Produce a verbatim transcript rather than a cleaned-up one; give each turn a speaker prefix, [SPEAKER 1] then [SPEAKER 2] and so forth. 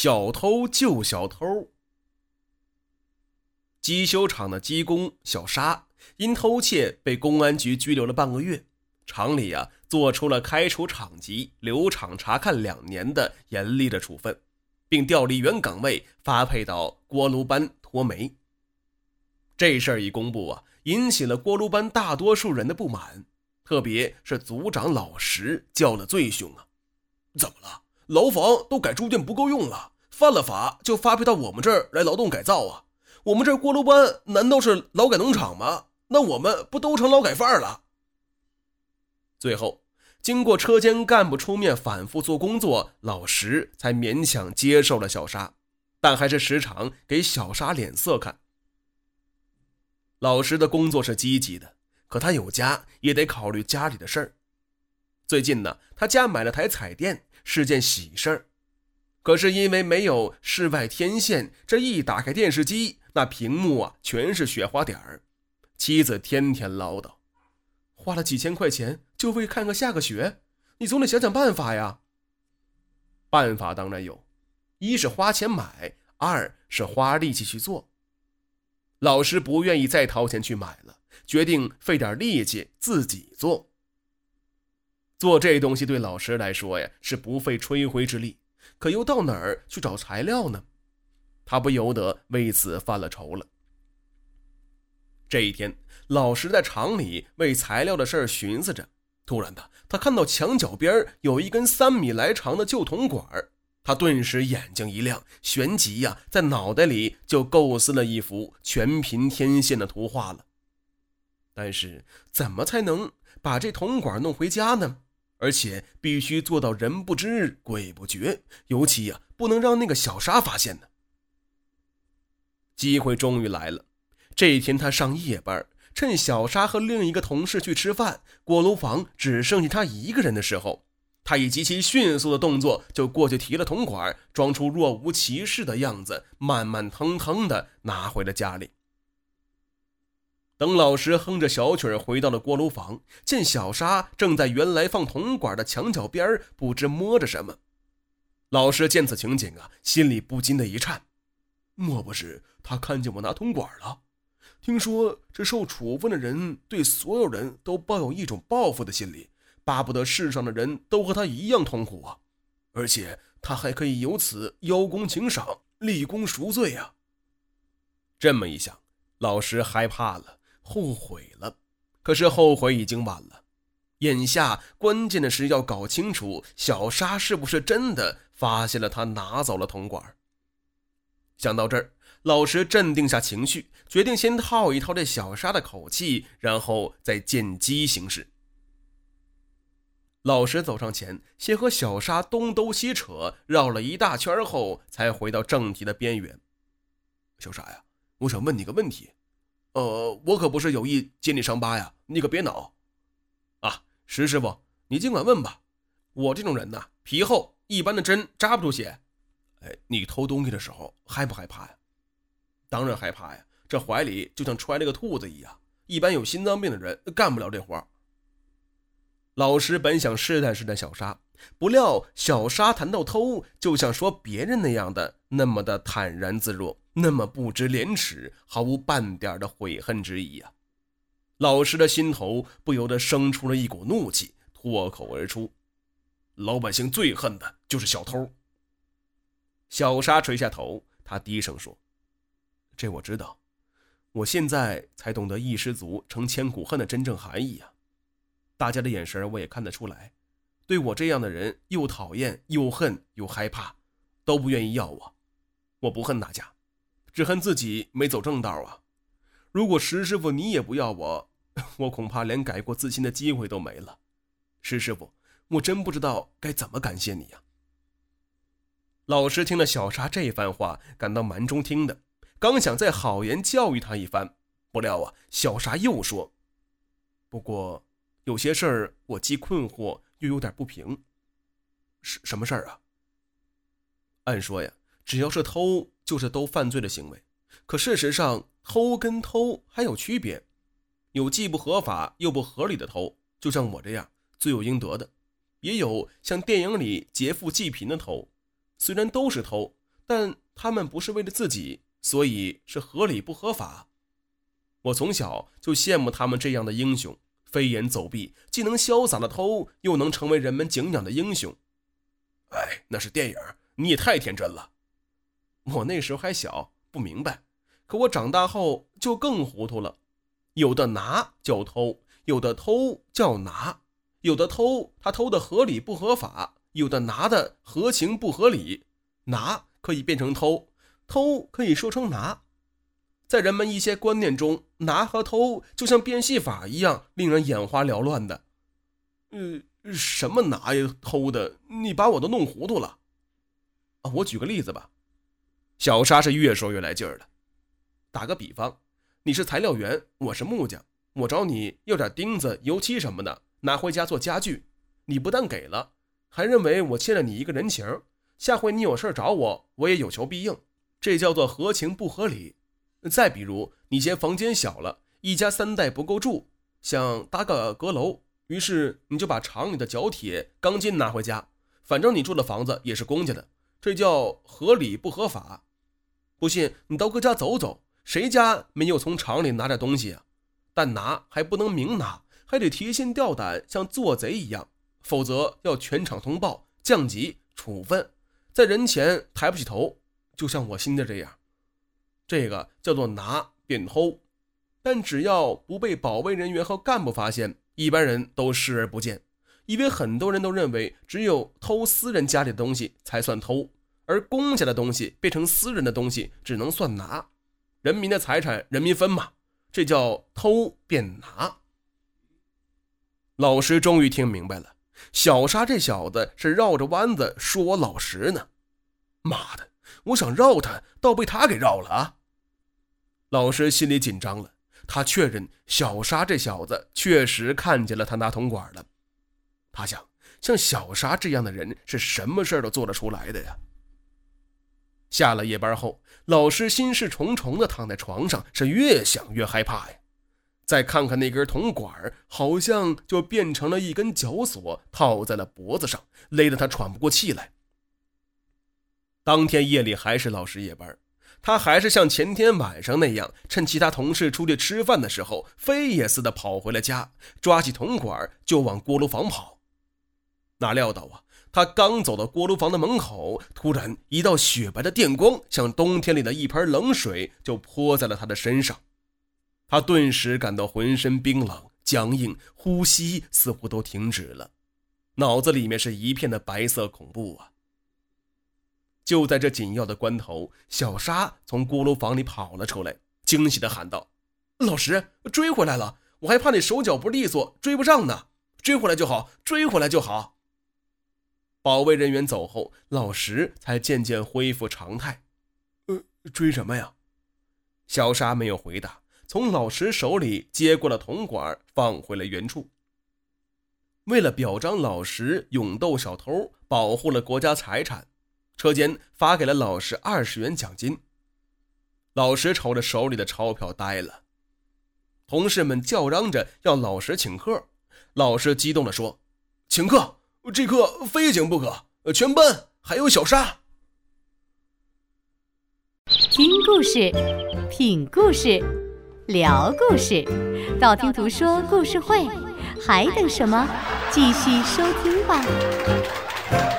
[SPEAKER 1] 小偷救小偷。机修厂的机工小沙因偷窃被公安局拘留了半个月，厂里啊做出了开除厂籍、留厂察看两年的严厉的处分，并调离原岗位发配到锅炉班脱煤。这事儿一公布啊，引起了锅炉班大多数人的不满，特别是组长老石叫了最凶啊！怎么了？牢房都改住店不够用了，犯了法就发配到我们这儿来劳动改造啊！我们这儿锅炉班难道是劳改农场吗？那我们不都成劳改犯了？最后经过车间干部出面反复做工作，老石才勉强接受了小沙，但还是时常给小沙脸色看。老石的工作是积极的，可他有家也得考虑家里的事儿。最近呢，他家买了台彩电，是件喜事儿。可是因为没有室外天线，这一打开电视机，那屏幕啊全是雪花点儿。妻子天天唠叨，花了几千块钱就为看个下个雪，你总得想想办法呀。办法当然有，一是花钱买，二是花力气去做。老师不愿意再掏钱去买了，决定费点力气自己做。做这东西对老师来说呀，是不费吹灰之力，可又到哪儿去找材料呢？他不由得为此犯了愁了。这一天，老石在厂里为材料的事儿寻思着，突然的，他看到墙角边有一根三米来长的旧铜管，他顿时眼睛一亮，旋即呀、啊，在脑袋里就构思了一幅全凭天线的图画了。但是怎么才能把这铜管弄回家呢？而且必须做到人不知鬼不觉，尤其呀、啊，不能让那个小沙发现呢。机会终于来了，这一天他上夜班，趁小沙和另一个同事去吃饭，锅炉房只剩下他一个人的时候，他以极其迅速的动作就过去提了铜管，装出若无其事的样子，慢慢腾腾的拿回了家里。等老石哼着小曲儿回到了锅炉房，见小沙正在原来放铜管的墙角边不知摸着什么。老石见此情景啊，心里不禁的一颤，莫不是他看见我拿铜管了？听说这受处分的人对所有人都抱有一种报复的心理，巴不得世上的人都和他一样痛苦啊！而且他还可以由此邀功请赏，立功赎罪啊！这么一想，老石害怕了，后悔了。可是后悔已经晚了，眼下关键的是要搞清楚小沙是不是真的发现了他拿走了铜管。想到这儿，老石镇定下情绪，决定先套一套这小沙的口气，然后再见机行事。老石走上前，先和小沙东兜西扯，绕了一大圈后，才回到正题的边缘。小沙呀，我想问你个问题。呃，我可不是有意揭你伤疤呀，你可别恼。啊，石师傅，你尽管问吧。我这种人呐，皮厚，一般的针扎不出血。哎，你偷东西的时候害不害怕呀？当然害怕呀，这怀里就像揣了个兔子一样，一般有心脏病的人干不了这活。老师本想试探试探小沙，不料小沙谈到偷，就像说别人那样的那么的坦然自若，那么不知廉耻，毫无半点的悔恨之意啊！老师的心头不由得生出了一股怒气，脱口而出：老百姓最恨的就是小偷。小沙垂下头，他低声说：这我知道，我现在才懂得一失足成千古恨的真正含义啊！大家的眼神我也看得出来，对我这样的人又讨厌又恨又害怕，都不愿意要我。我不恨大家，只恨自己没走正道啊！如果石师傅你也不要我，我恐怕连改过自新的机会都没了。石师傅，我真不知道该怎么感谢你呀！老师听了小沙这番话，感到蛮中听的，刚想再好言教育他一番，不料啊，小沙又说：不过有些事儿我既困惑又有点不平。是什么事儿啊？按说呀，只要是偷就是都犯罪的行为，可事实上偷跟偷还有区别，有既不合法又不合理的偷，就像我这样罪有应得的，也有像电影里劫富济贫的偷。虽然都是偷， 但他们不是为了自己，所以是合理不合法。我从小就羡慕他们这样的英雄，飞檐走壁，既能潇洒的偷，又能成为人们敬仰的英雄。哎，那是电影，你也太天真了。我那时候还小，不明白，可我长大后就更糊涂了。有的拿叫偷，有的偷叫拿，有的偷他偷的合理不合法，有的拿的合情不合理。拿可以变成偷，偷可以说成拿。在人们一些观念中，拿和偷就像变戏法一样，令人眼花缭乱的。呃，什么拿呀偷的，你把我都弄糊涂了。啊，我举个例子吧。小沙是越说越来劲儿了。打个比方，你是材料员，我是木匠，我找你要点钉子、油漆什么的，拿回家做家具。你不但给了，还认为我欠了你一个人情，下回你有事找我，我也有求必应，这叫做合情不合理。再比如，你嫌房间小了，一家三代不够住，想搭个阁楼，于是你就把厂里的角铁、钢筋拿回家，反正你住的房子也是公家的，这叫合理不合法。不信你到各家走走，谁家没有从厂里拿点东西啊？但拿还不能明拿，还得提心吊胆，像做贼一样，否则要全厂通报、降级、处分，在人前抬不起头，就像我现在这样。这个叫做拿变偷，但只要不被保卫人员和干部发现，一般人都视而不见，因为很多人都认为只有偷私人家里的东西才算偷，而公家的东西变成私人的东西只能算拿。人民的财产人民分嘛，这叫偷变拿。老师终于听明白了，小沙这小子是绕着弯子说我老实呢。妈的，我想绕他，倒被他给绕了啊！老师心里紧张了，他确认小沙这小子确实看见了他拿铜管了。他想，像小沙这样的人是什么事都做得出来的呀。下了夜班后，老师心事重重地躺在床上，是越想越害怕呀。再看看那根铜管，好像就变成了一根绞索，套在了脖子上，勒得他喘不过气来。当天夜里还是老师夜班，他还是像前天晚上那样，趁其他同事出去吃饭的时候，飞也似的跑回了家，抓起铜管就往锅炉房跑。哪料到啊，他刚走到锅炉房的门口，突然一道雪白的电光像冬天里的一盆冷水就泼在了他的身上。他顿时感到浑身冰冷僵硬，呼吸似乎都停止了，脑子里面是一片的白色恐怖啊。就在这紧要的关头，小沙从锅炉房里跑了出来，惊喜地喊道：老师，追回来了，我还怕你手脚不利索追不上呢，追回来就好，追回来就好。保卫人员走后，老石才渐渐恢复常态。呃，追什么呀？小沙没有回答，从老石手里接过了铜管，放回了原处。为了表彰老石勇斗小偷，保护了国家财产，车间发给了老石二十元奖金。老石瞅着手里的钞票呆了。同事们叫嚷着要老石请客，老石激动地说：请客，这课非请不可，全班还有小沙。
[SPEAKER 2] 听故事，品故事，聊故事，道听途说故事会，还等什么？继续收听吧。